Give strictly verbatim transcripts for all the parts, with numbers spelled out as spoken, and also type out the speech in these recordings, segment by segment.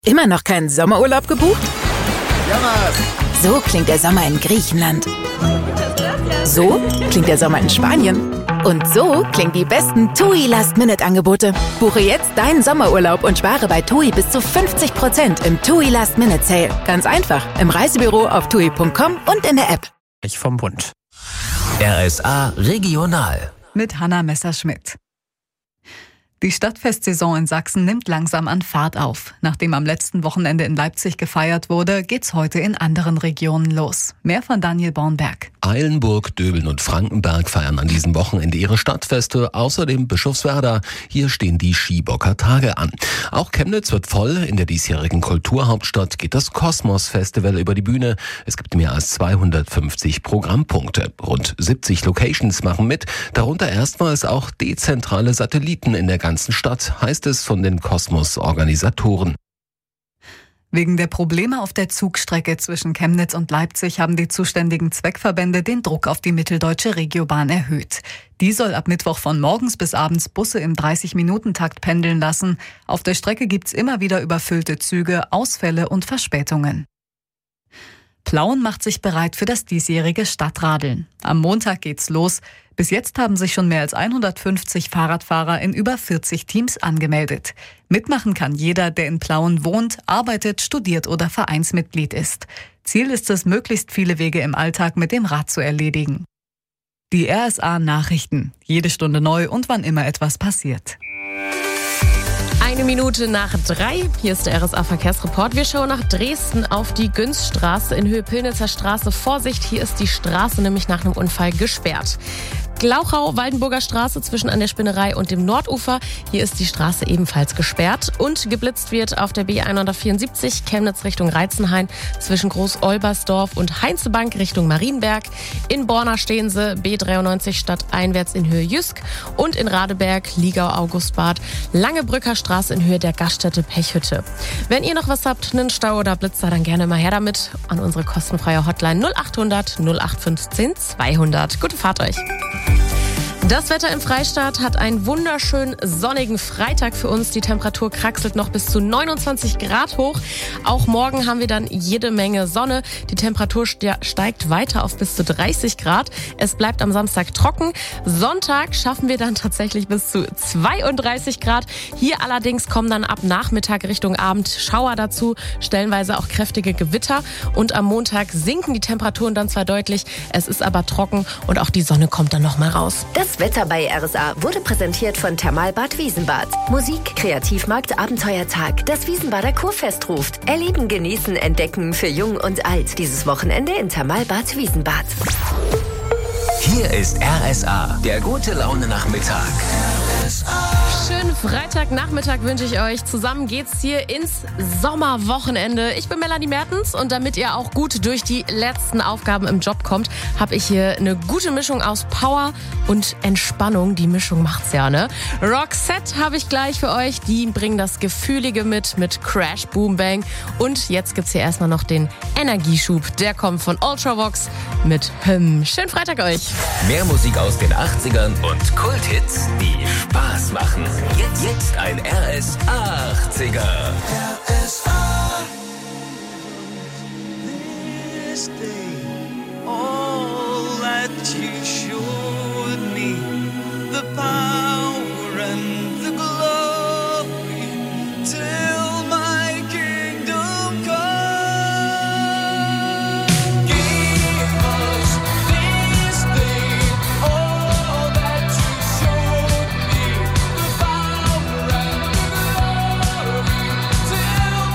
Immer noch keinen Sommerurlaub gebucht? Jonas! So klingt der Sommer in Griechenland. So klingt der Sommer in Spanien. Und so klingen die besten TUI Last-Minute-Angebote. Buche jetzt deinen Sommerurlaub und spare bei TUI bis zu fünfzig Prozent im TUI Last-Minute-Sale. Ganz einfach, im Reisebüro auf tui punkt com und in der App. Ich vom Bund. R S A Regional. Mit Hanna Messerschmidt. Die Stadtfestsaison in Sachsen nimmt langsam an Fahrt auf. Nachdem am letzten Wochenende in Leipzig gefeiert wurde, geht's heute in anderen Regionen los. Mehr von Daniel Bornberg. Eilenburg, Döbeln und Frankenberg feiern an diesem Wochenende ihre Stadtfeste, außerdem Bischofswerda. Hier stehen die Skibocker Tage an. Auch Chemnitz wird voll. In der diesjährigen Kulturhauptstadt geht das Kosmos-Festival über die Bühne. Es gibt mehr als zweihundertfünfzig Programmpunkte. Rund siebzig Locations machen mit, darunter erstmals auch dezentrale Satelliten in der ganzen Stadt, heißt es von den Kosmos-Organisatoren. Wegen der Probleme auf der Zugstrecke zwischen Chemnitz und Leipzig haben die zuständigen Zweckverbände den Druck auf die mitteldeutsche Regiobahn erhöht. Die soll ab Mittwoch von morgens bis abends Busse im dreißig-Minuten-Takt pendeln lassen. Auf der Strecke gibt's immer wieder überfüllte Züge, Ausfälle und Verspätungen. Plauen macht sich bereit für das diesjährige Stadtradeln. Am Montag geht's los. Bis jetzt haben sich schon mehr als hundertfünfzig Fahrradfahrer in über vierzig Teams angemeldet. Mitmachen kann jeder, der in Plauen wohnt, arbeitet, studiert oder Vereinsmitglied ist. Ziel ist es, möglichst viele Wege im Alltag mit dem Rad zu erledigen. Die R S A Nachrichten. Jede Stunde neu und wann immer etwas passiert. Eine Minute nach drei. Hier ist der R S A Verkehrsreport. Wir schauen nach Dresden auf die Günzstraße in Höhe Pillnitzer Straße. Vorsicht, hier ist die Straße nämlich nach einem Unfall gesperrt. Glauchau, Waldenburger Straße zwischen an der Spinnerei und dem Nordufer. Hier ist die Straße ebenfalls gesperrt. Und geblitzt wird auf der B hundertvierundsiebzig Chemnitz Richtung Reitzenhain zwischen Groß-Olbersdorf und Heinzebank Richtung Marienberg. In Borna stehen sie B dreiundneunzig stadteinwärts in Höhe Jüsk. Und in Radeberg, Liegau, Augustbad, Langebrücker Straße in Höhe der Gaststätte Pechhütte. Wenn ihr noch was habt, einen Stau oder Blitzer, dann gerne mal her damit an unsere kostenfreie Hotline null achthundert null acht fünfzehn zweihundert. Gute Fahrt euch! Das Wetter im Freistaat hat einen wunderschönen sonnigen Freitag für uns. Die Temperatur kraxelt noch bis zu neunundzwanzig Grad hoch. Auch morgen haben wir dann jede Menge Sonne. Die Temperatur steigt weiter auf bis zu dreißig Grad. Es bleibt am Samstag trocken. Sonntag schaffen wir dann tatsächlich bis zu zweiunddreißig Grad. Hier allerdings kommen dann ab Nachmittag Richtung Abend Schauer dazu, stellenweise auch kräftige Gewitter. Und am Montag sinken die Temperaturen dann zwar deutlich, es ist aber trocken und auch die Sonne kommt dann noch mal raus. Das Wetter bei R S A wurde präsentiert von Thermalbad Wiesenbad. Musik, Kreativmarkt, Abenteuertag. Das Wiesenbader Kurfest ruft. Erleben, genießen, entdecken für Jung und Alt. Dieses Wochenende in Thermalbad Wiesenbad. Hier ist R S A, der gute Laune Nachmittag. Schönen Freitagnachmittag wünsche ich euch. Zusammen geht's hier ins Sommerwochenende. Ich bin Melanie Mertens und damit ihr auch gut durch die letzten Aufgaben im Job kommt, habe ich hier eine gute Mischung aus Power und Entspannung. Die Mischung macht's ja, ne? Roxette habe ich gleich für euch. Die bringen das Gefühlige mit, mit Crash Boom Bang. Und jetzt gibt's hier erstmal noch den Energieschub. Der kommt von Ultravox mit Hymn. Schönen Freitag euch. Mehr Musik aus den achtzigern und Kulthits, die Spaß machen. Jetzt, jetzt ein R S achtziger. R S A. This day, all that you showed me, the power and the glory, till my kingdom come. Give us this day, all that you showed me, the power and the glory, till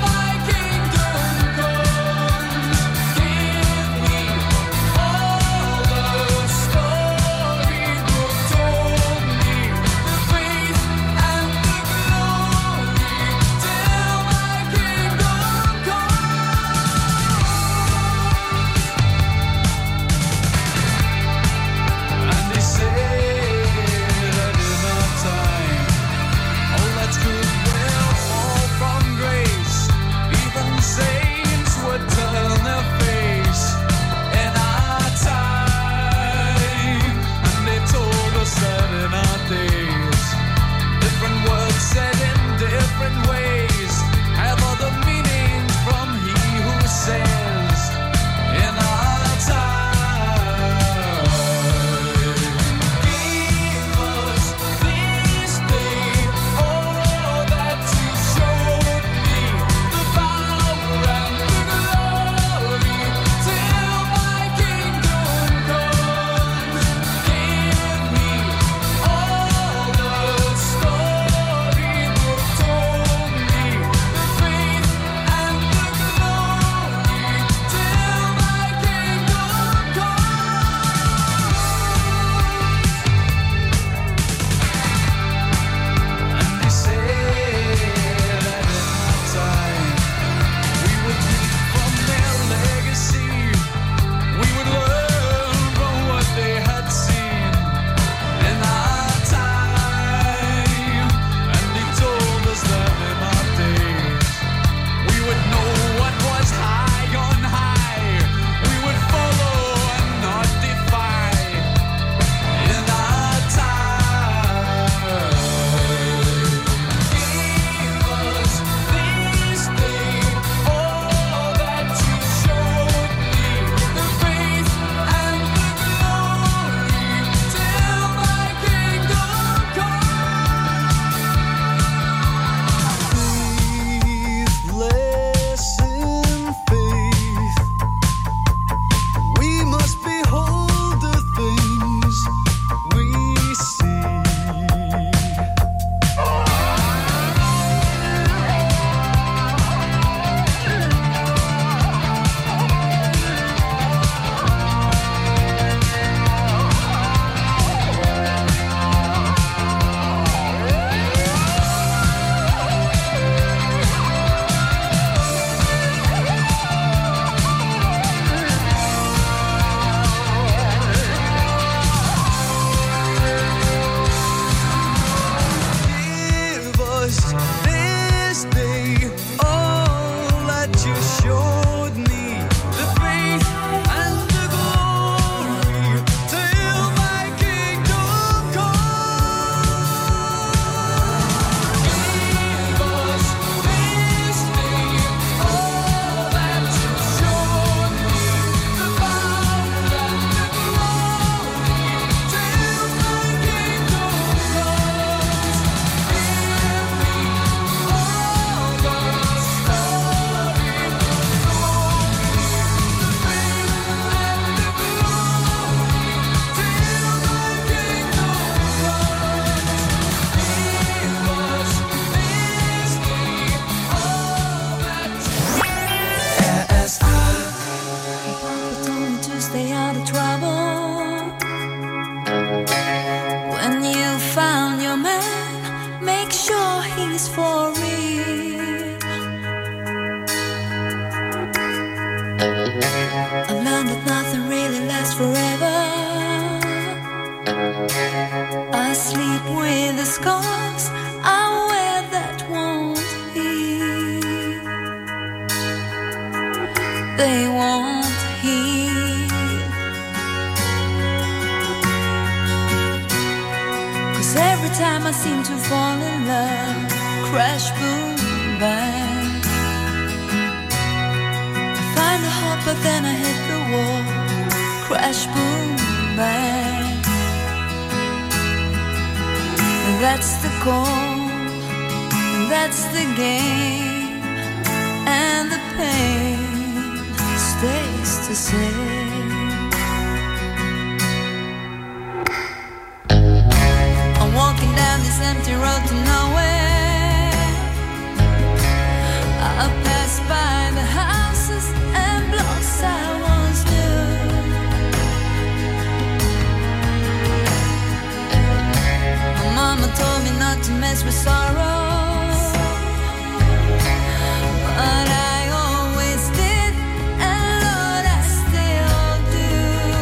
I've learned that nothing really lasts forever. I sleep with the scars I wear that won't heal. They won't heal. 'Cause every time I seem to fall in love, crash, boom, bang. I find a heart but then I hit the wall, crash, boom, bang. That's the goal, that's the game, and the pain stays the same. I'm walking down this empty road to nowhere. I pass by the houses and blocks I once knew. Mama told me not to mess with sorrow, but I always did, and Lord, I still do.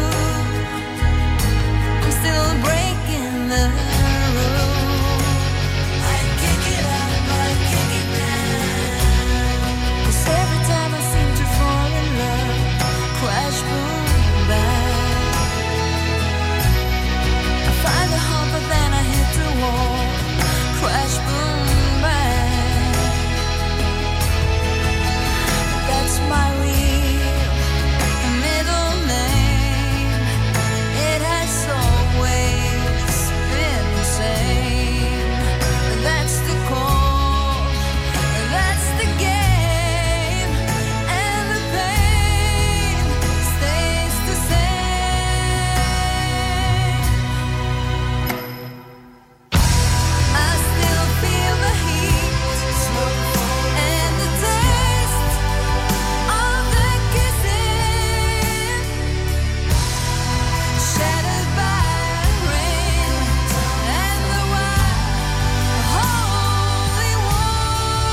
I'm still breaking the rules. I kick it up, I kick it down. 'Cause every time I seem to fall in love, crash, boom, bang. I find a heart but then I hit the wall, crash, boom, bang. That's my real middle name. It has always been the same. That's the call, that's the game, and the pain stays the same. I still feel the heat and the taste of the kissing, shattered by rain and the wild holy war.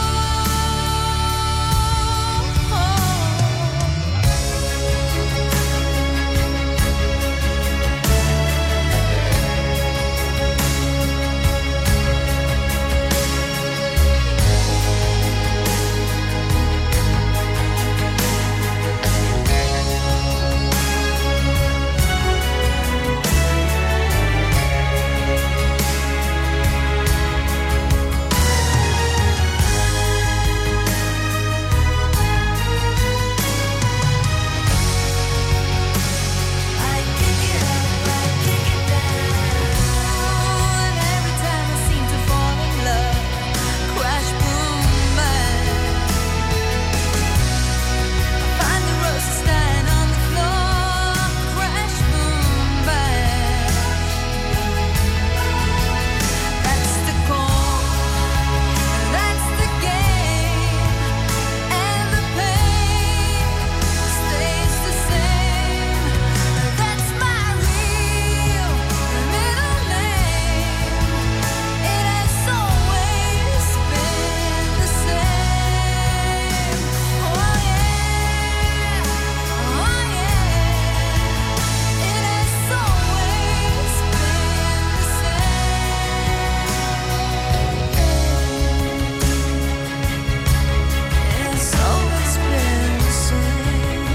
I kick it up, I kick it down, and every time I seem to fall in love, crash, boom, bang. I find the roses dying on the floor, crash, boom, bang. That's the call, that's the game, and the pain stays the same. That's my real middle name. It has always been the same. Oh yeah, oh yeah. It has always been the same. It's always been the same.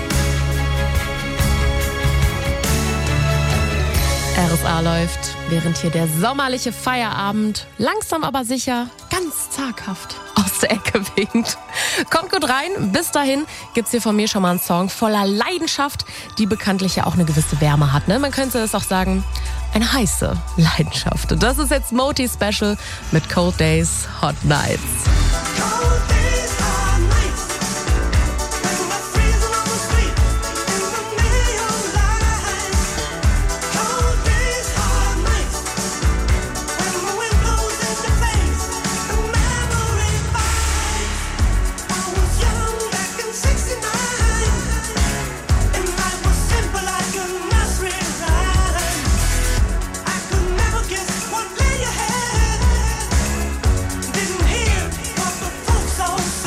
R S A läuft, während hier der sommerliche Feierabend langsam aber sicher, ganz zaghaft aus der Ecke winkt. Kommt gut rein, bis dahin gibt's hier von mir schon mal einen Song voller Leidenschaft, die bekanntlich ja auch eine gewisse Wärme hat. Ne? Man könnte es auch sagen, eine heiße Leidenschaft. Und das ist jetzt Moti Special mit Cold Days, Hot Nights. Cold days, hot nights, when we're freezing on the street in the neon lights. Cold days, hot nights, when the wind blows in your face and memory bites. I was young back in sixty-nine, and life was simple like a nursery rhyme. I could never guess what lay ahead. Didn't hear what the folks all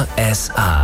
S A.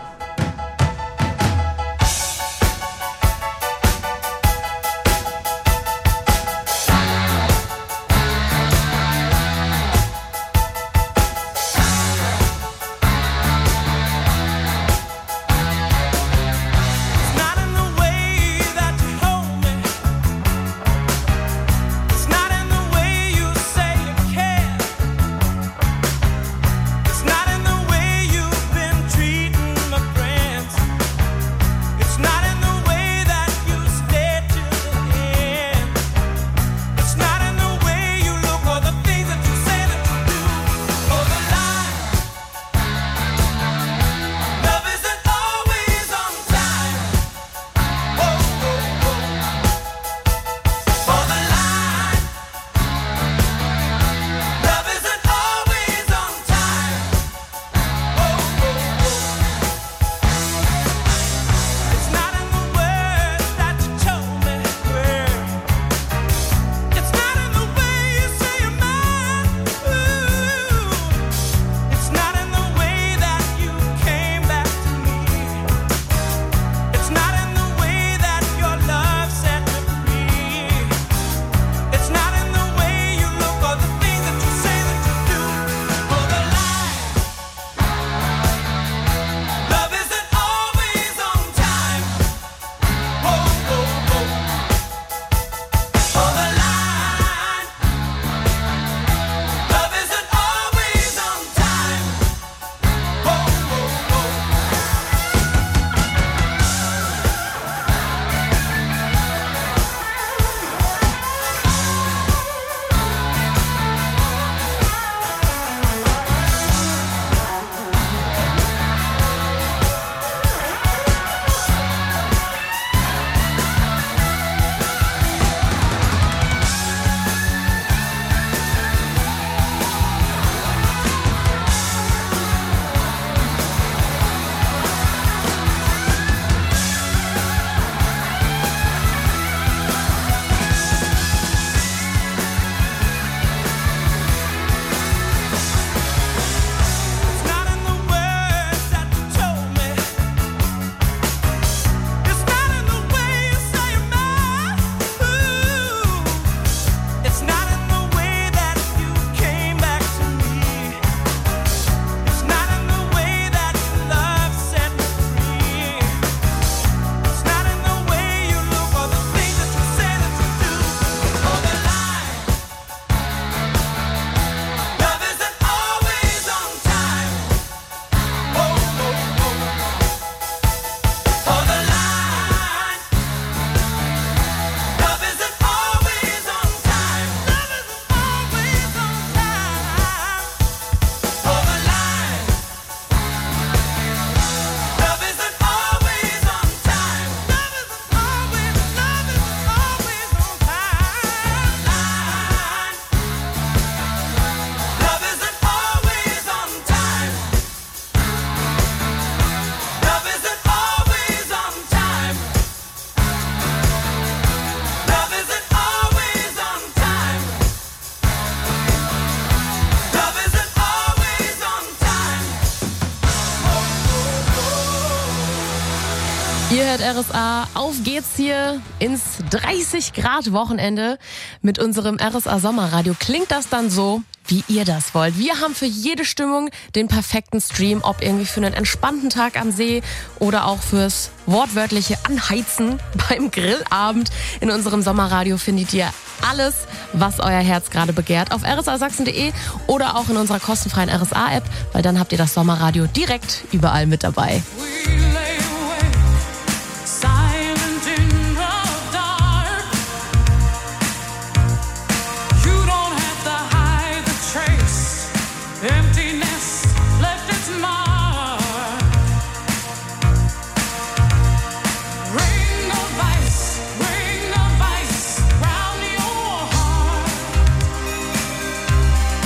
Ihr hört R S A, auf geht's hier ins dreißig Grad Wochenende mit unserem R S A Sommerradio. Klingt das dann so, wie ihr das wollt? Wir haben für jede Stimmung den perfekten Stream, ob irgendwie für einen entspannten Tag am See oder auch fürs wortwörtliche Anheizen beim Grillabend. In unserem Sommerradio findet ihr alles, was euer Herz gerade begehrt, auf r s a sachsen punkt d e oder auch in unserer kostenfreien R S A App, weil dann habt ihr das Sommerradio direkt überall mit dabei.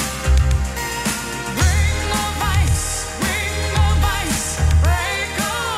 Break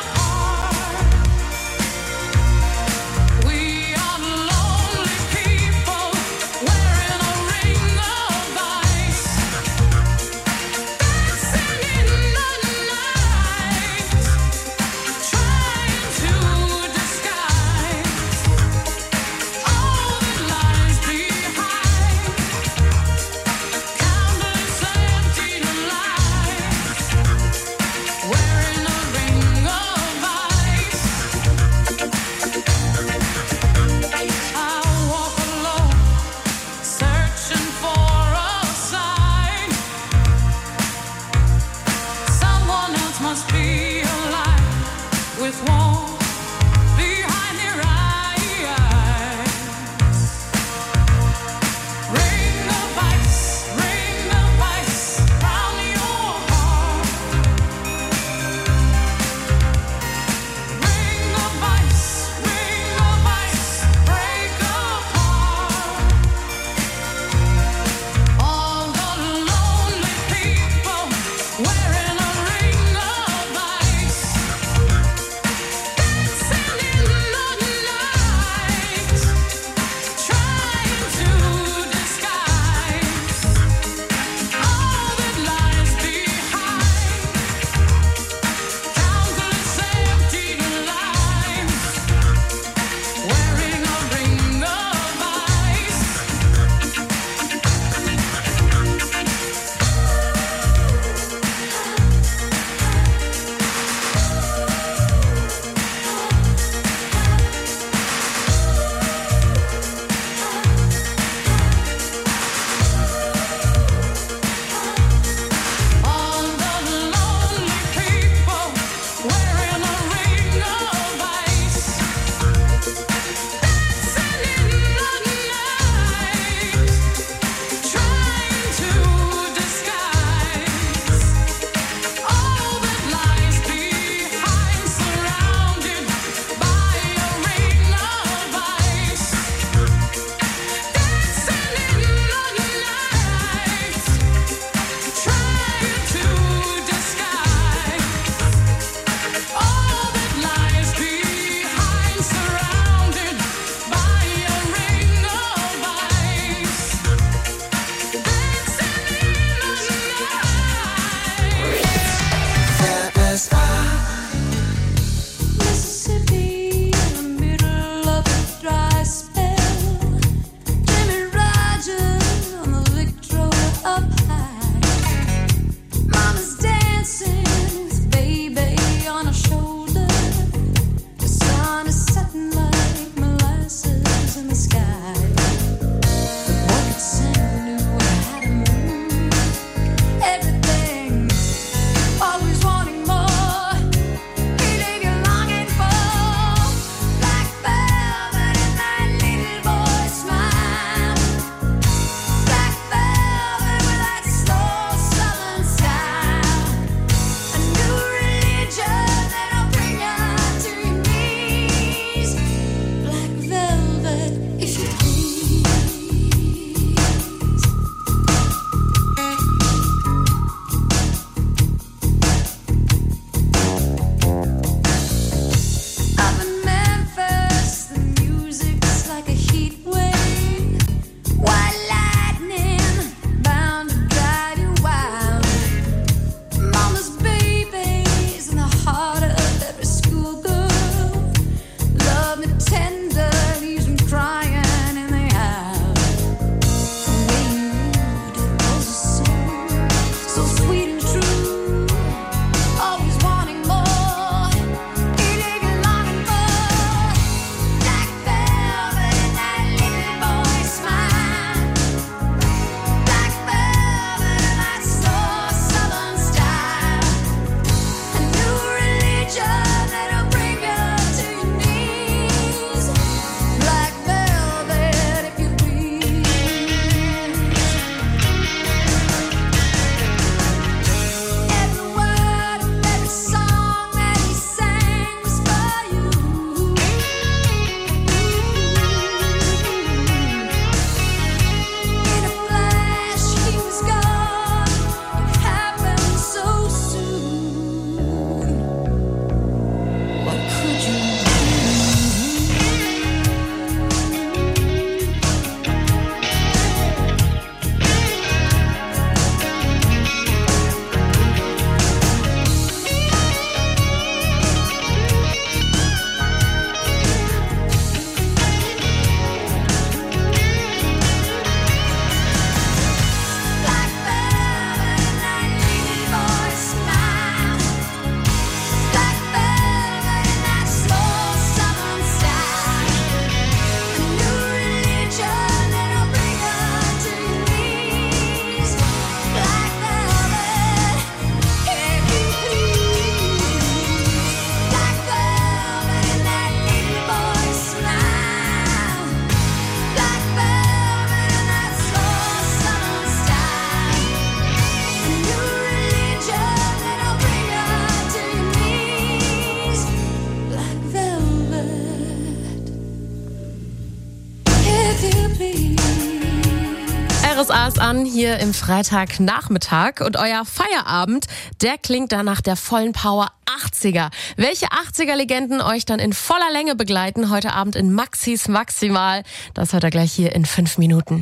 S A ist an, hier im Freitagnachmittag und euer Feierabend, der klingt dann nach der vollen Power achtziger. Welche achtziger-Legenden euch dann in voller Länge begleiten, heute Abend in Maxis Maximal, das hört ihr gleich hier in fünf Minuten.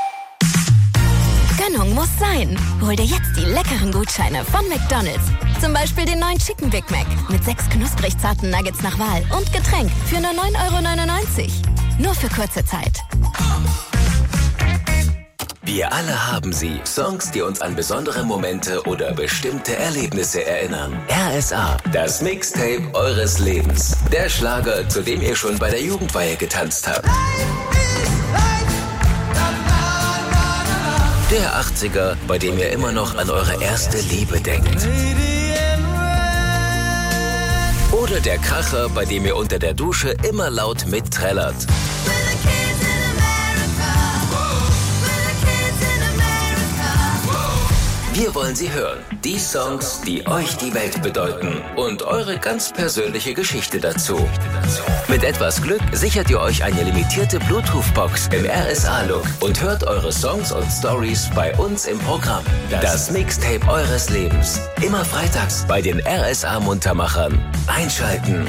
Gönnung muss sein. Hol dir jetzt die leckeren Gutscheine von McDonald's. Zum Beispiel den neuen Chicken Big Mac mit sechs knusprig zarten Nuggets nach Wahl und Getränk für nur neun Euro neunundneunzig. Nur für kurze Zeit. Wir alle haben sie. Songs, die uns an besondere Momente oder bestimmte Erlebnisse erinnern. R S A, das Mixtape eures Lebens. Der Schlager, zu dem ihr schon bei der Jugendweihe getanzt habt. Der achtziger, bei dem ihr immer noch an eure erste Liebe denkt. Oder der Kracher, bei dem ihr unter der Dusche immer laut mitträllert. Wir wollen sie hören. Die Songs, die euch die Welt bedeuten. Und eure ganz persönliche Geschichte dazu. Mit etwas Glück sichert ihr euch eine limitierte Bluetooth-Box im R S A-Look und hört eure Songs und Stories bei uns im Programm. Das Mixtape eures Lebens. Immer freitags bei den R S A-Muntermachern. Einschalten.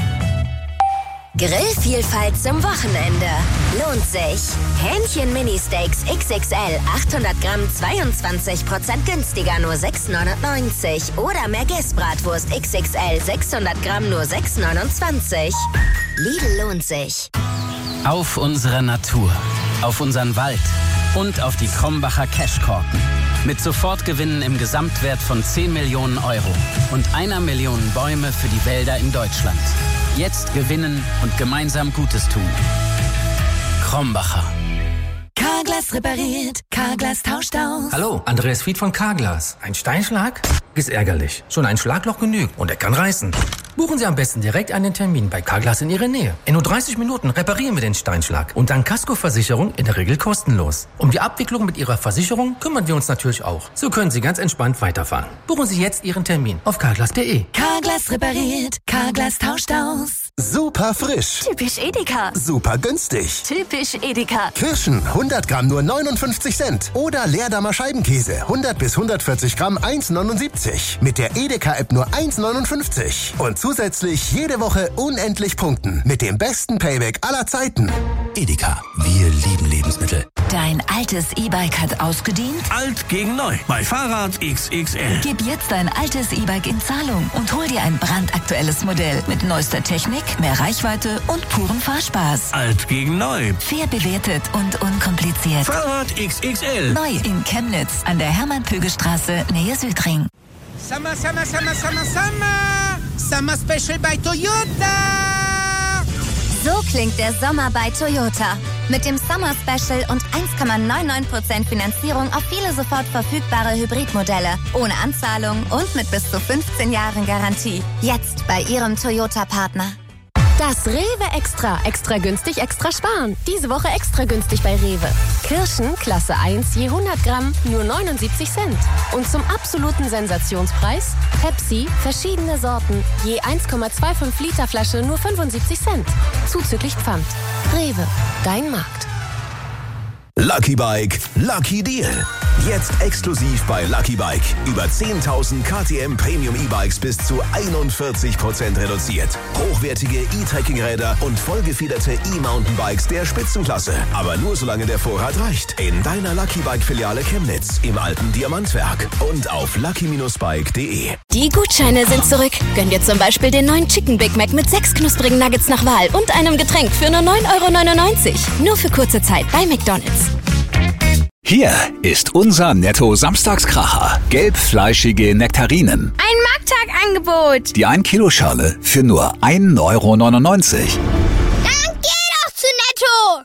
Grillvielfalt zum Wochenende. Lohnt sich. Hähnchen-Mini-Steaks X X L achthundert Gramm zweiundzwanzig Prozent günstiger, nur sechs neunundneunzig. Oder Merguez-Bratwurst X X L sechshundert Gramm nur sechs neunundzwanzig. Lidl lohnt sich. Auf unsere Natur, auf unseren Wald und auf die Krombacher Cashkorken. Mit Sofortgewinnen im Gesamtwert von zehn Millionen Euro und einer Million Bäume für die Wälder in Deutschland. Jetzt gewinnen und gemeinsam Gutes tun. Krombacher. Carglass repariert, Carglass tauscht aus. Hallo, Andreas Fied von Carglass. Ein Steinschlag? Ist ärgerlich. Schon ein Schlagloch genügt und er kann reißen. Buchen Sie am besten direkt einen Termin bei Carglass in Ihrer Nähe. In nur dreißig Minuten reparieren wir den Steinschlag und dann Kaskoversicherung in der Regel kostenlos. Um die Abwicklung mit Ihrer Versicherung kümmern wir uns natürlich auch. So können Sie ganz entspannt weiterfahren. Buchen Sie jetzt Ihren Termin auf carglass punkt de. Carglass repariert, Carglass tauscht aus. Super frisch. Typisch Edeka. Super günstig. Typisch Edeka. Kirschen hundert Gramm nur neunundfünfzig Cent. Oder Leerdammer Scheibenkäse hundert bis hundertvierzig Gramm eins neunundsiebzig. Mit der Edeka-App nur eins neunundfünfzig. Und zusätzlich jede Woche unendlich punkten. Mit dem besten Payback aller Zeiten. Edeka, wir lieben Lebensmittel. Dein altes E-Bike hat ausgedient? Alt gegen neu. Bei Fahrrad X X L. Gib jetzt dein altes E-Bike in Zahlung und hol dir ein brandaktuelles Modell mit neuester Technik, mehr Reichweite und purem Fahrspaß. Alt gegen neu. Fair bewertet und unkompliziert. Fahrrad X X L. Neu in Chemnitz an der Hermann-Pögel-Straße, Nähe Südring. Summer, Summer, Summer, Summer, Summer. Summer Special bei Toyota. So klingt der Sommer bei Toyota. Mit dem Summer Special und eins Komma neunundneunzig Prozent Finanzierung auf viele sofort verfügbare Hybridmodelle. Ohne Anzahlung und mit bis zu fünfzehn Jahren Garantie. Jetzt bei Ihrem Toyota-Partner. Das Rewe Extra. Extra günstig, extra sparen. Diese Woche extra günstig bei Rewe. Kirschen, Klasse eins, je hundert Gramm, nur neunundsiebzig Cent. Und zum absoluten Sensationspreis Pepsi, verschiedene Sorten, je eins Komma fünfundzwanzig Liter Flasche, nur fünfundsiebzig Cent. Zuzüglich Pfand. Rewe, dein Markt. Lucky Bike, Lucky Deal. Jetzt exklusiv bei Lucky Bike. Über zehntausend K T M Premium E-Bikes bis zu einundvierzig Prozent reduziert. Hochwertige E-Trekking-Räder und vollgefederte E-Mountainbikes der Spitzenklasse. Aber nur solange der Vorrat reicht. In deiner Lucky Bike-Filiale Chemnitz, im alten Diamantwerk und auf lucky Bindestrich bike punkt de. Die Gutscheine sind zurück. Gönn dir zum Beispiel den neuen Chicken Big Mac mit sechs knusprigen Nuggets nach Wahl und einem Getränk für nur neun Euro neunundneunzig. Nur für kurze Zeit bei McDonald's. Hier ist unser Netto-Samstagskracher. Gelbfleischige Nektarinen. Ein Markttagangebot. Die ein Kilo Schale für nur ein Euro neunundneunzig. Dann geh doch zu Netto.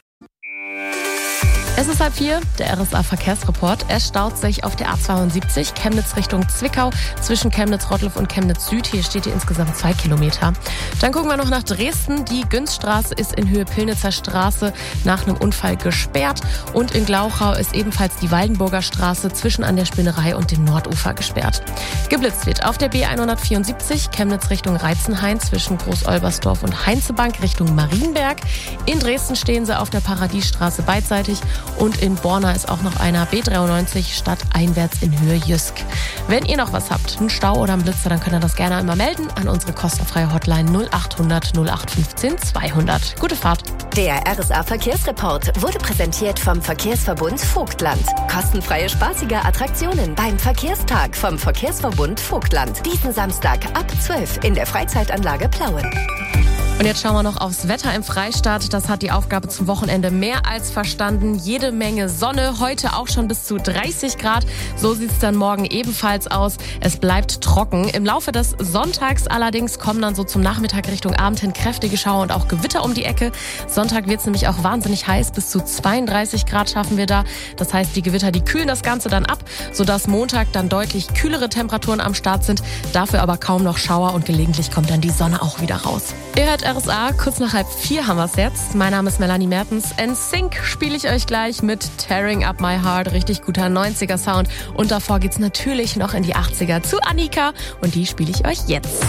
Es ist halb vier, der R S A-Verkehrsreport. Es staut sich auf der A zweiundsiebzig, Chemnitz Richtung Zwickau, zwischen Chemnitz-Rottloff und Chemnitz-Süd. Hier steht hier insgesamt zwei Kilometer. Dann gucken wir noch nach Dresden. Die Günzstraße ist in Höhe Pillnitzer Straße nach einem Unfall gesperrt. Und in Glauchau ist ebenfalls die Waldenburger Straße zwischen an der Spinnerei und dem Nordufer gesperrt. Geblitzt wird auf der B hundertvierundsiebzig, Chemnitz Richtung Reizenhain, zwischen Groß-Olbersdorf und Heinzebank Richtung Marienberg. In Dresden stehen sie auf der Paradiesstraße beidseitig. und in Borna ist auch noch einer B dreiundneunzig stadteinwärts in Höhe Jüsk. Wenn ihr noch was habt, einen Stau oder einen Blitzer, dann könnt ihr das gerne einmal melden an unsere kostenfreie Hotline null acht hundert null acht fünfzehn zweihundert. Gute Fahrt. Der R S A-Verkehrsreport wurde präsentiert vom Verkehrsverbund Vogtland. Kostenfreie spaßige Attraktionen beim Verkehrstag vom Verkehrsverbund Vogtland. Diesen Samstag ab zwölf in der Freizeitanlage Plauen. Und jetzt schauen wir noch aufs Wetter im Freistaat. Das hat die Aufgabe zum Wochenende mehr als verstanden. Jede Menge Sonne, heute auch schon bis zu dreißig Grad. So sieht es dann morgen ebenfalls aus. Es bleibt trocken. Im Laufe des Sonntags allerdings kommen dann so zum Nachmittag Richtung Abend hin kräftige Schauer und auch Gewitter um die Ecke. Sonntag wird es nämlich auch wahnsinnig heiß. Bis zu zweiunddreißig Grad schaffen wir da. Das heißt, die Gewitter, die kühlen das Ganze dann ab, sodass Montag dann deutlich kühlere Temperaturen am Start sind. Dafür aber kaum noch Schauer und gelegentlich kommt dann die Sonne auch wieder raus. Ihr hört R S A, kurz nach halb vier haben wir es jetzt. Mein Name ist Melanie Mertens. N Sync spiele ich euch gleich mit Tearing Up My Heart. Richtig guter neunziger Sound. Und davor geht's natürlich noch in die achtziger zu Annika. Und die spiele ich euch jetzt.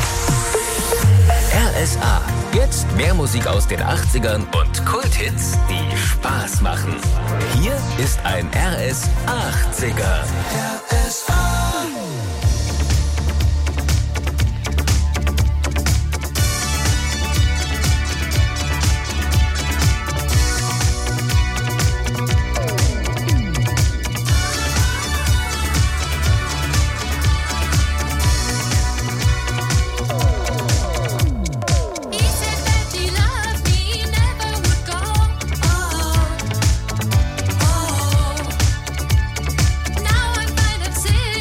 R S A. Jetzt mehr Musik aus den achtzigern und Kulthits, die Spaß machen. Hier ist ein R S achtziger. R S A. Now I find I'm sick.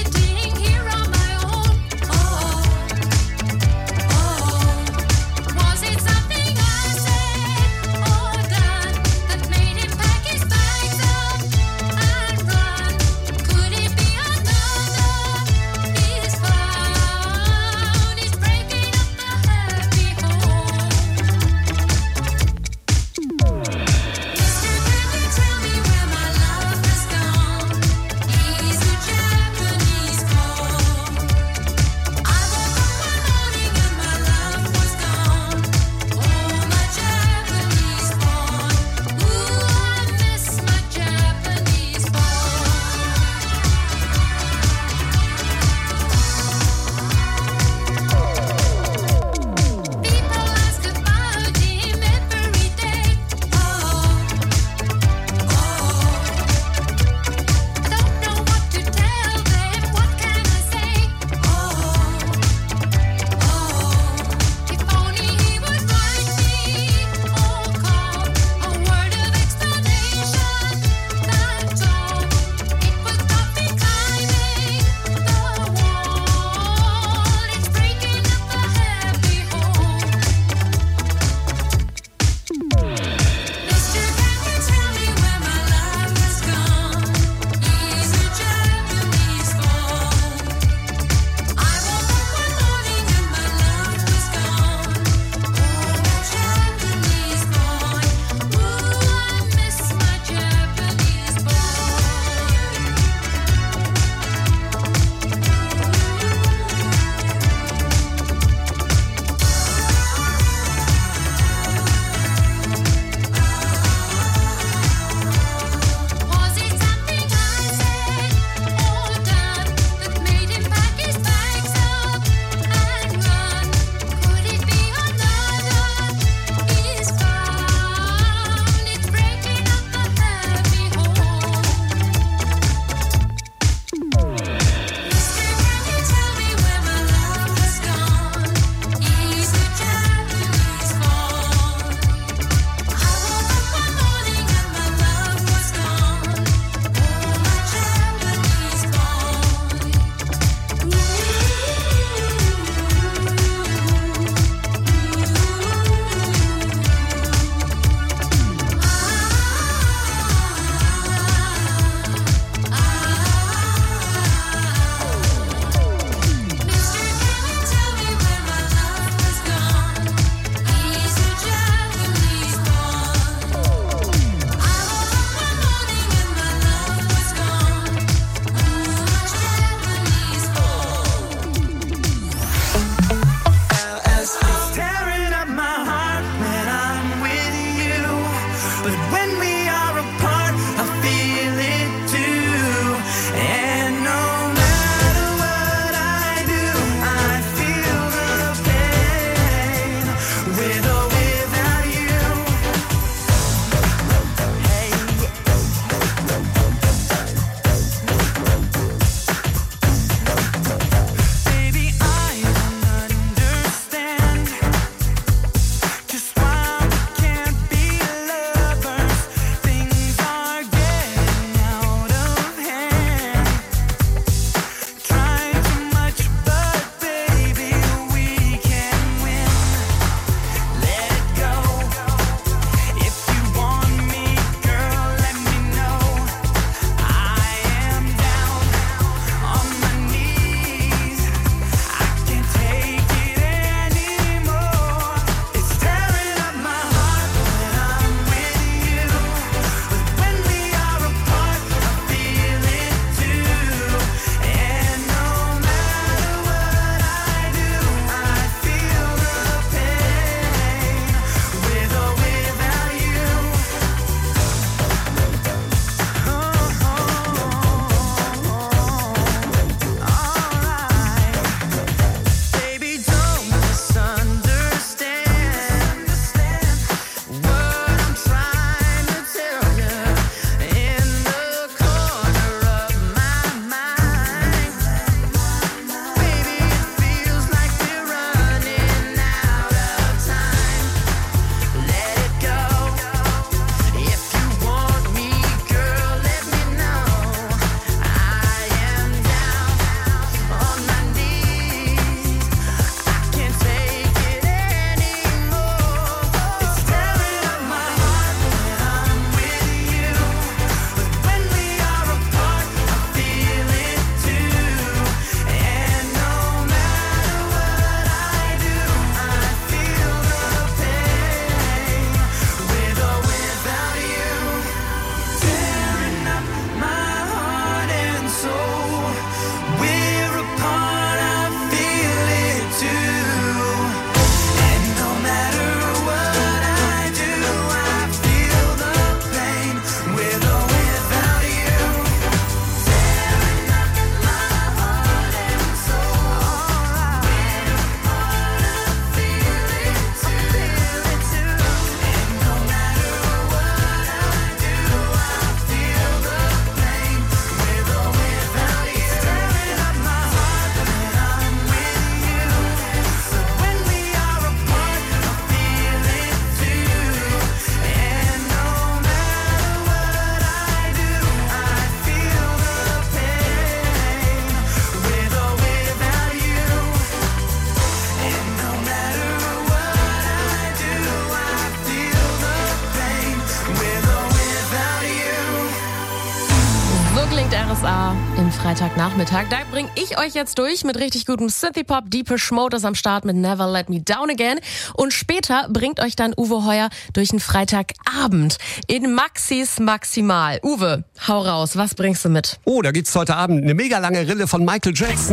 A im Freitagnachmittag. Da bringe ich euch jetzt durch mit richtig gutem Synthie-Pop. Deepish Mode ist am Start mit Never Let Me Down Again. Und später bringt euch dann Uwe Heuer durch einen Freitagabend in Maxis Maximal. Uwe, hau raus, was bringst du mit? Oh, da gibt's heute Abend eine mega lange Rille von Michael Jackson.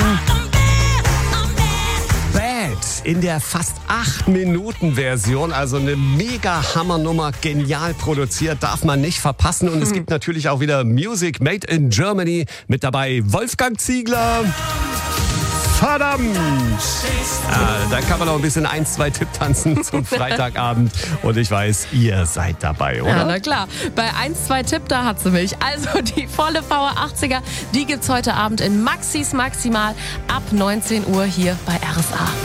Bad in der fast acht Minuten Version, also eine mega Hammernummer, genial produziert, darf man nicht verpassen. Und es gibt natürlich auch wieder Music Made in Germany, mit dabei Wolfgang Ziegler. Verdammt! Ja, da kann man noch ein bisschen eins, zwei Tipp tanzen zum Freitagabend. Und ich weiß, ihr seid dabei, oder? Ja, na klar. Bei eins, zwei Tipp, da hat sie mich. Also die volle V R achtziger, die gibt's heute Abend in Maxis Maximal ab neunzehn Uhr hier bei R S A.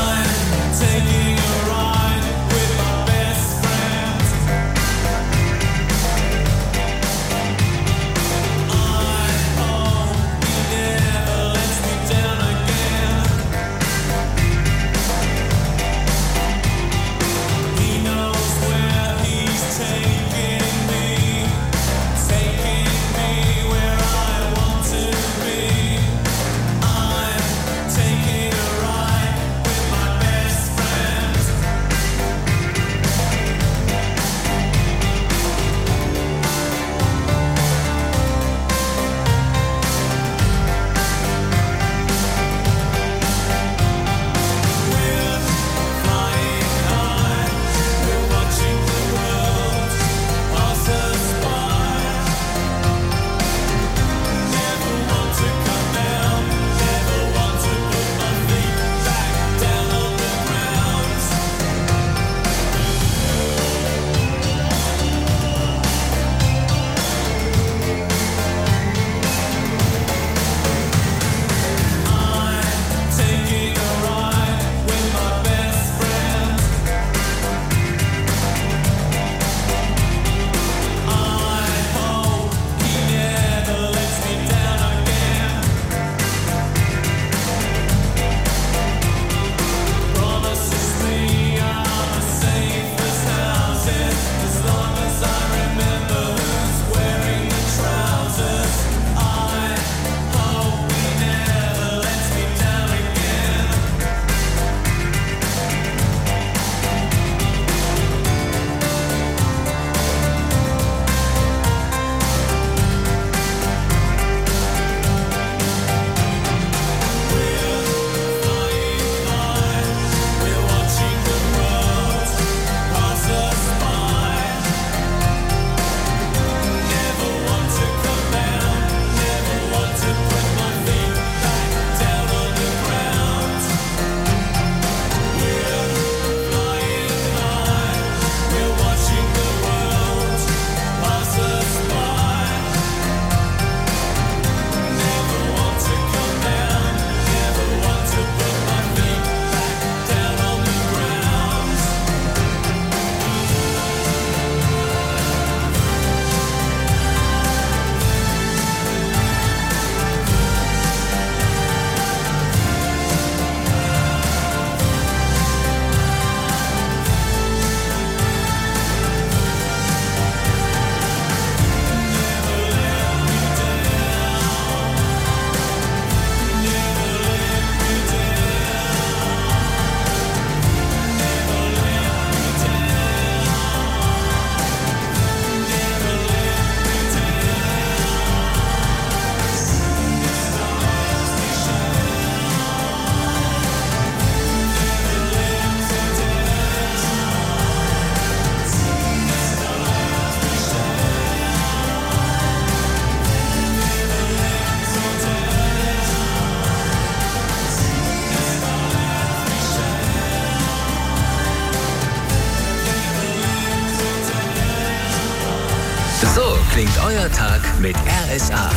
So klingt euer Tag mit R S A.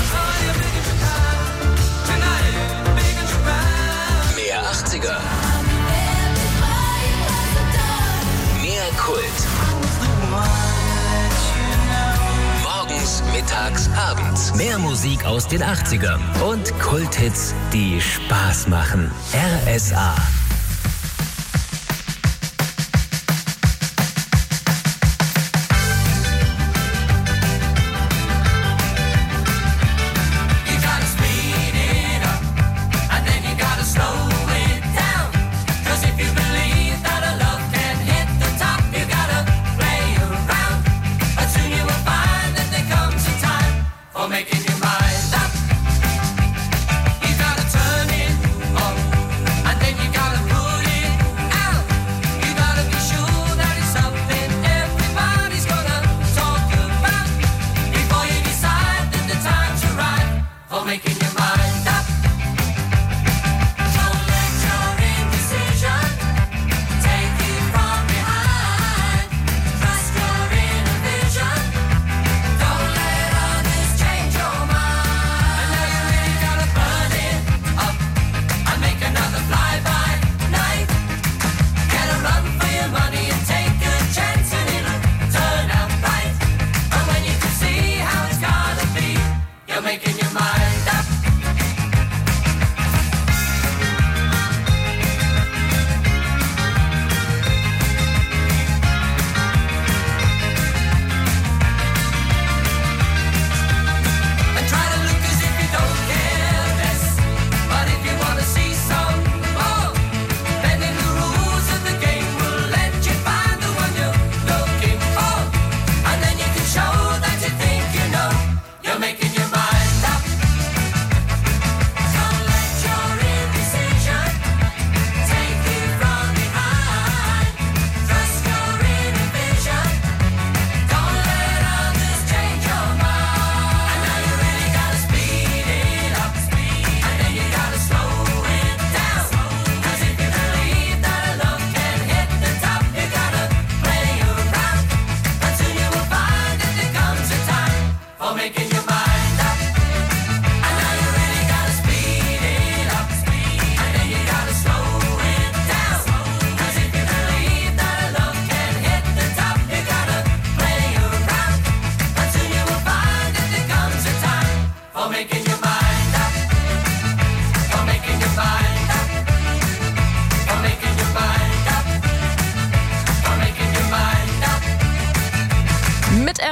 Mehr achtziger. Mehr Kult. Morgens, mittags, abends. Mehr Musik aus den achtzigern. Und Kulthits, die Spaß machen. R S A. You gotta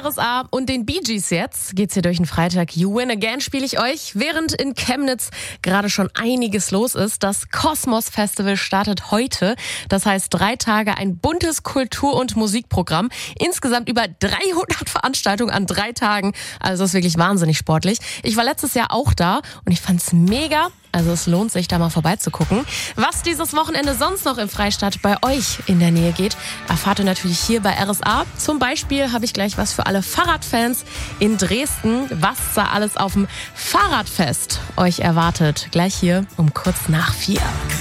R S A und den Bee Gees jetzt. Geht's hier durch den Freitag. You Win Again spiele ich euch, während in Chemnitz gerade schon einiges los ist. Das Kosmos Festival startet heute. Das heißt drei Tage ein buntes Kultur- und Musikprogramm. Insgesamt über dreihundert Veranstaltungen an drei Tagen. Also das ist wirklich wahnsinnig sportlich. Ich war letztes Jahr auch da und ich fand's mega. Also es lohnt sich, da mal vorbeizugucken. Was dieses Wochenende sonst noch im Freistaat bei euch in der Nähe geht, erfahrt ihr natürlich hier bei R S A. Zum Beispiel habe ich gleich was für alle Fahrradfans in Dresden. Was da alles auf dem Fahrradfest euch erwartet. Gleich hier um kurz nach vier.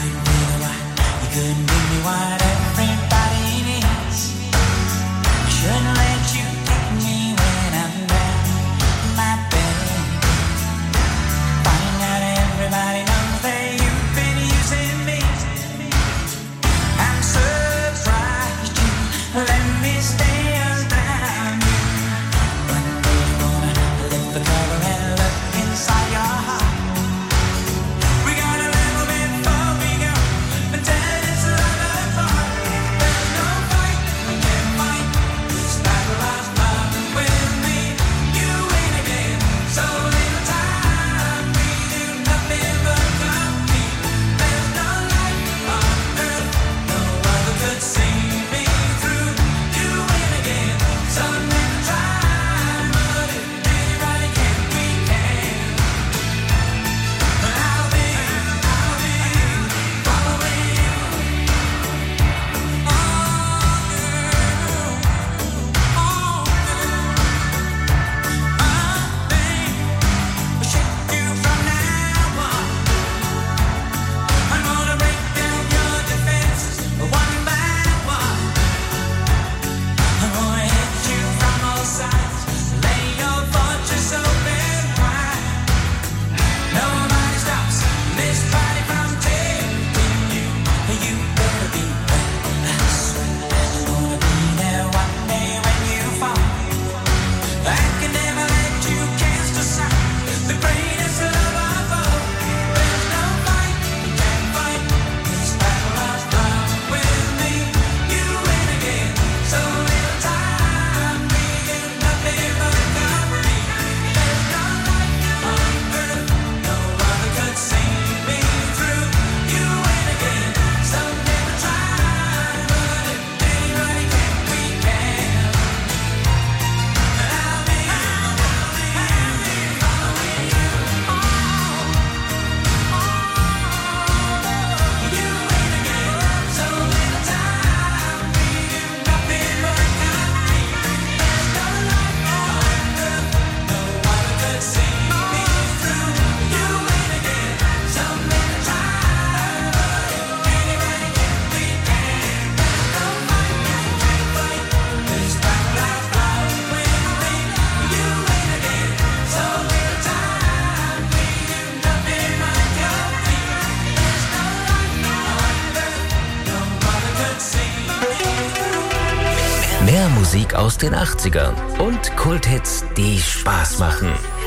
Mehr Musik aus den achtzigern und Kulthits, die Spaß machen.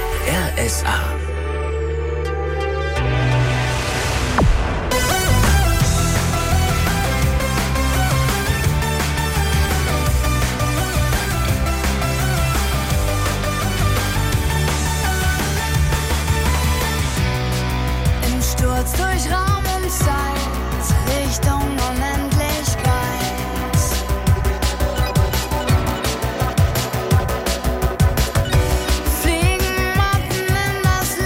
R S A. Im Sturz durch Raum und Zeit, Richtung Unendlichkeit. Fliegen Motten in das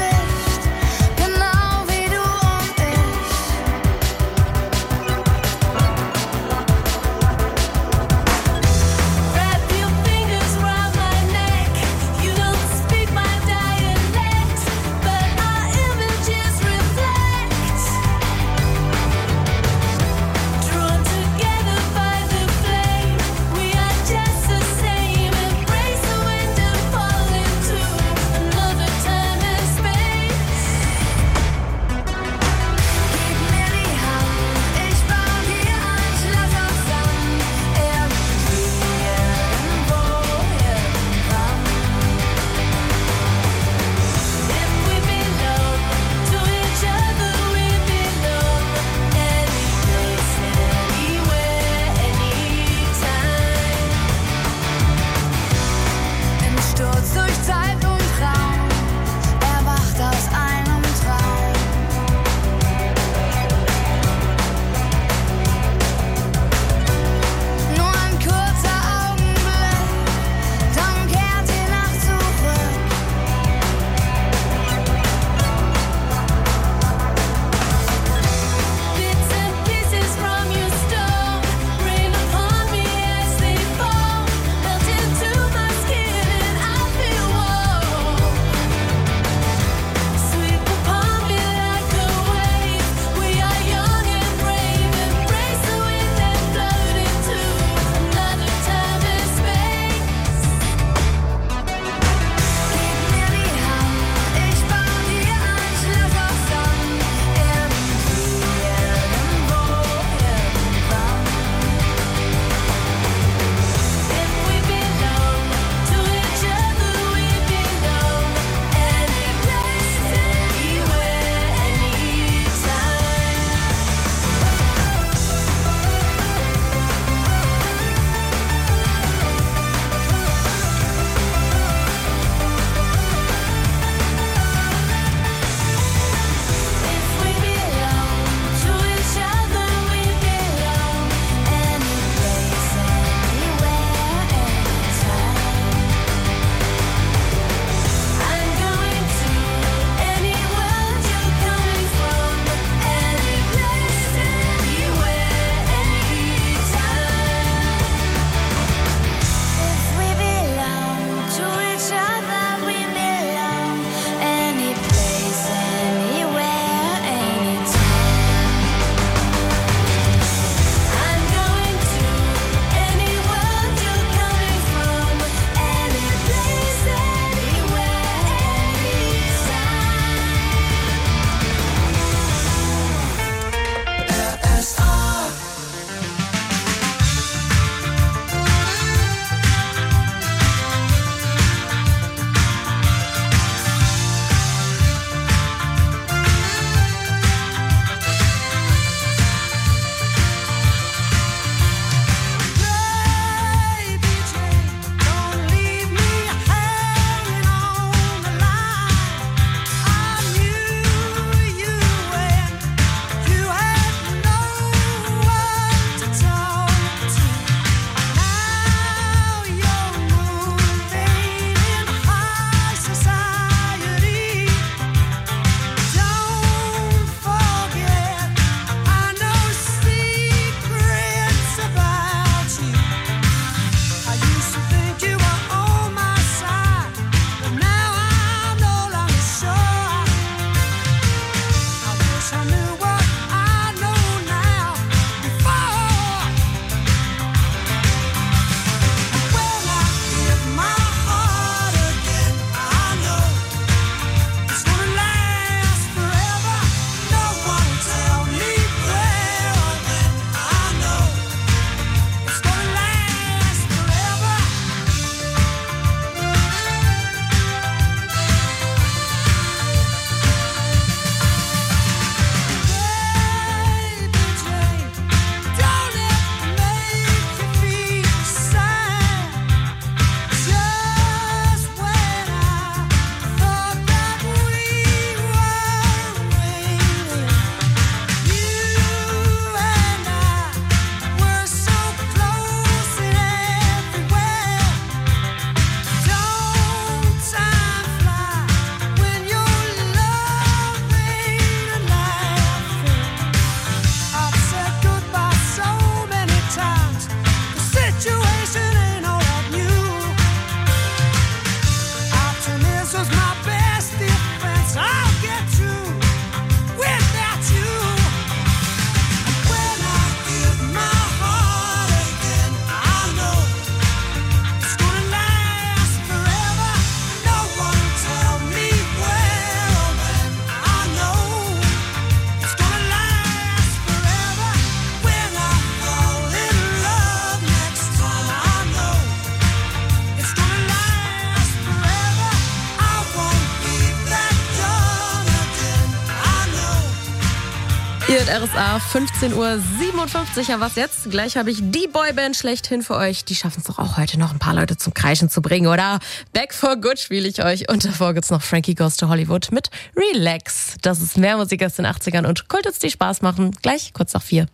mit R S A, fünfzehn Uhr siebenundfünfzig. Ja, was jetzt? Gleich habe ich die Boyband schlechthin für euch. Die schaffen es doch auch heute noch, ein paar Leute zum Kreischen zu bringen, oder? Back for Good spiele ich euch. Und davor gibt's noch Frankie Goes to Hollywood mit Relax. Das ist mehr Musik aus den achtzigern und Kultits, die Spaß machen. Gleich kurz nach vier.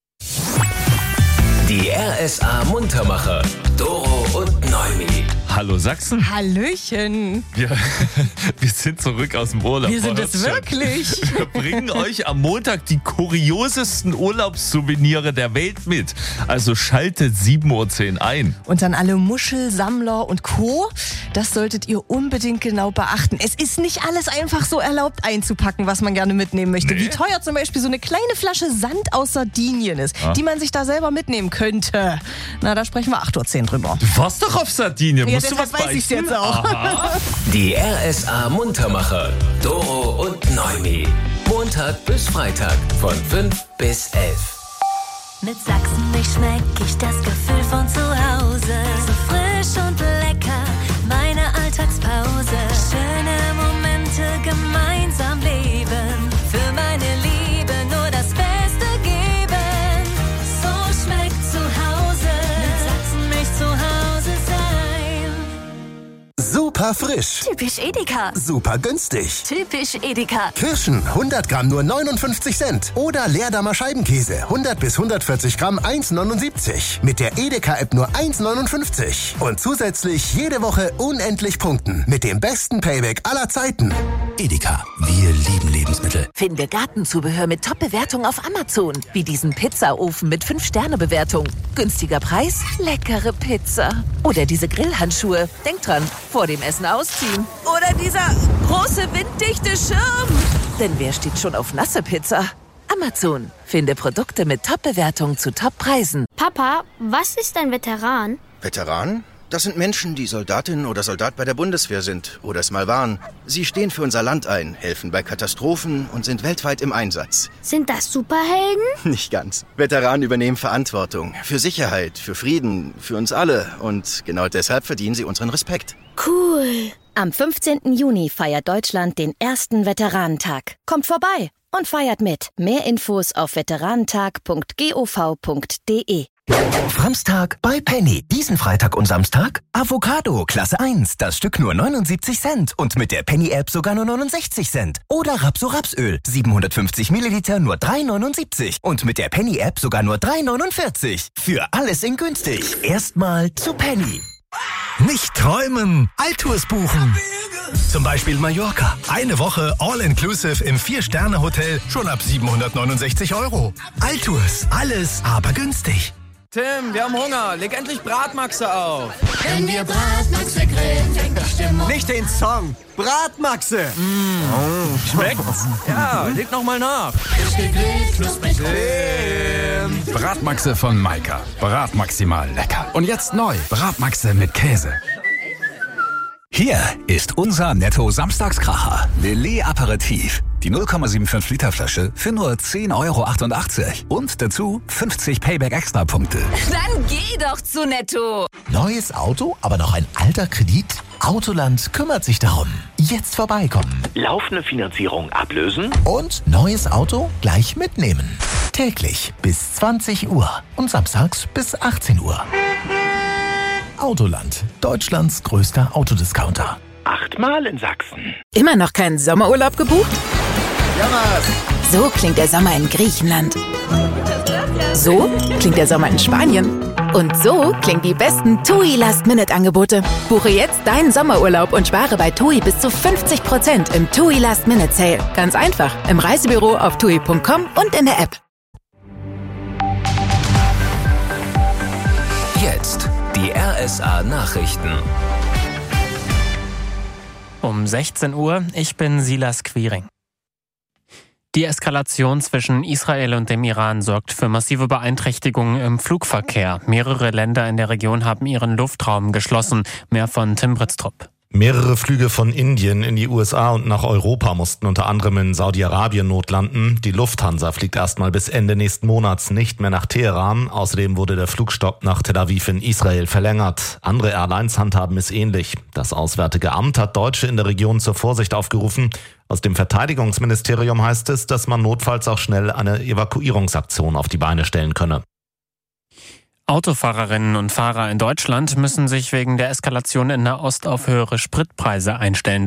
Die R S A Muntermacher. Doro und Neumi. Hallo Sachsen. Hallöchen. Wir, wir sind zurück aus dem Urlaub. Wir sind es wirklich. Wir bringen euch am Montag die kuriosesten Urlaubssouvenire der Welt mit. Also schaltet sieben Uhr zehn ein. Und dann alle Muschelsammler und Co. Das solltet ihr unbedingt genau beachten. Es ist nicht alles einfach so erlaubt einzupacken, was man gerne mitnehmen möchte. Nee. Wie teuer zum Beispiel so eine kleine Flasche Sand aus Sardinien ist, Ah. die man sich da selber mitnehmen könnte. Na, da sprechen wir acht Uhr zehn drüber. Du warst doch auf Sardinien. Ja, Musst du was deshalb weiß ich's beichten? jetzt auch. Aha. Die R S A Muntermacher. Doro und Neumi. Montag bis Freitag von fünf bis elf. Mit Sachsen nicht schmeck ich das Gefühl von zu Hause. So frisch und lecker, meine Alltagspause. Schöne Momente gemeinsam leben. Für meine Liebe nur das Beste geben. So schmeckt zu Hause. Mit Sachsen mich zu Hause sein. Super frisch. Typisch Edeka. Super günstig. Typisch Edeka. Kirschen hundert Gramm nur neunundfünfzig Cent. Oder Leerdammer Scheibenkäse hundert bis hundertvierzig Gramm eins neunundsiebzig. Mit der Edeka-App nur eins neunundfünfzig. Und zusätzlich jede Woche unendlich punkten. Mit dem besten Payback aller Zeiten. Edeka, wir lieben Lebensmittel. Finde Gartenzubehör mit Top-Bewertung auf Amazon. Wie diesen Pizzaofen mit fünf Sterne Bewertung. Günstiger Preis, leckere Pizza. Oder diese Grillhandschuhe. Denk dran, vor dem Essen ausziehen. Oder dieser große winddichte Schirm. Denn wer steht schon auf nasse Pizza? Amazon. Finde Produkte mit Top-Bewertung zu Top-Preisen. Papa, was ist ein Veteran? Veteran? Das sind Menschen, die Soldatin oder Soldat bei der Bundeswehr sind oder es mal waren. Sie stehen für unser Land ein, helfen bei Katastrophen und sind weltweit im Einsatz. Sind das Superhelden? Nicht ganz. Veteranen übernehmen Verantwortung für Sicherheit, für Frieden, für uns alle. Und genau deshalb verdienen sie unseren Respekt. Cool. Am fünfzehnten Juni feiert Deutschland den ersten Veteranentag. Kommt vorbei und feiert mit. Mehr Infos auf veteranentag punkt gov punkt de. Samstag bei Penny. Diesen Freitag und Samstag Avocado, Klasse eins. Das Stück nur neunundsiebzig Cent. Und mit der Penny-App sogar nur neunundsechzig Cent. Oder Rapso-Rapsöl. siebenhundertfünfzig Milliliter nur drei neunundsiebzig. Und mit der Penny-App sogar nur drei neunundvierzig. Für alles in günstig. Erstmal zu Penny. Nicht träumen, Altours buchen. Zum Beispiel Mallorca. Eine Woche All-Inclusive im Vier-Sterne-Hotel schon ab siebenhundertneunundsechzig Euro. Altours, alles aber günstig. Tim, wir haben Hunger. Leg endlich Bratmaxe auf. Wenn wir Bratmaxe grillen, fängt die Stimmung. Nicht den Song. Bratmaxe. Mmh. Schmeckt's? Ja, leg noch mal nach. Frisch gegrillt, knusprig. Tim. Bratmaxe von Maika. Bratmaximal lecker. Und jetzt neu. Bratmaxe mit Käse. Hier ist unser Netto-Samstagskracher. Lillet Aperitif. Die null Komma fünfundsiebzig Liter Flasche für nur zehn Euro achtundachtzig. Und dazu fünfzig Payback-Extra-Punkte. Dann geh doch zu Netto. Neues Auto, aber noch ein alter Kredit? Autoland kümmert sich darum. Jetzt vorbeikommen. Laufende Finanzierung ablösen. Und neues Auto gleich mitnehmen. Täglich bis zwanzig Uhr und samstags bis achtzehn Uhr. Autoland, Deutschlands größter Autodiscounter. Achtmal in Sachsen. Immer noch keinen Sommerurlaub gebucht? Ja, was? So klingt der Sommer in Griechenland. So klingt der Sommer in Spanien. Und so klingen die besten TUI Last-Minute-Angebote. Buche jetzt deinen Sommerurlaub und spare bei TUI bis zu fünfzig Prozent im TUI Last-Minute-Sale. Ganz einfach, im Reisebüro auf tui punkt com und in der App. Jetzt die R S A Nachrichten. Um sechzehn Uhr, ich bin Silas Quiring. Die Eskalation zwischen Israel und dem Iran sorgt für massive Beeinträchtigungen im Flugverkehr. Mehrere Länder in der Region haben ihren Luftraum geschlossen. Mehr von Tim Britztrup. Mehrere Flüge von Indien in die U S A und nach Europa mussten unter anderem in Saudi-Arabien notlanden. Die Lufthansa fliegt erstmal bis Ende nächsten Monats nicht mehr nach Teheran. Außerdem wurde der Flugstopp nach Tel Aviv in Israel verlängert. Andere Airlines handhaben es ähnlich. Das Auswärtige Amt hat Deutsche in der Region zur Vorsicht aufgerufen. Aus dem Verteidigungsministerium heißt es, dass man notfalls auch schnell eine Evakuierungsaktion auf die Beine stellen könne. Autofahrerinnen und Fahrer in Deutschland müssen sich wegen der Eskalation in Nahost auf höhere Spritpreise einstellen.